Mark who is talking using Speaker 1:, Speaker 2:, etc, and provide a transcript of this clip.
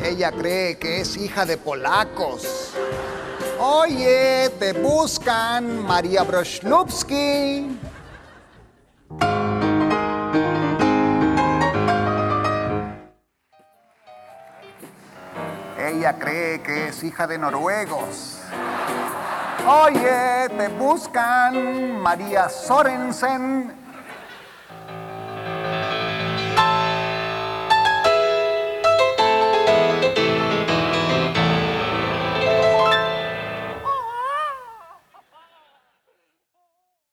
Speaker 1: Ella cree que es hija de polacos. Oye, te buscan, María Broślubski. Ella cree que es hija de noruegos. Oye, te buscan, María Sorensen.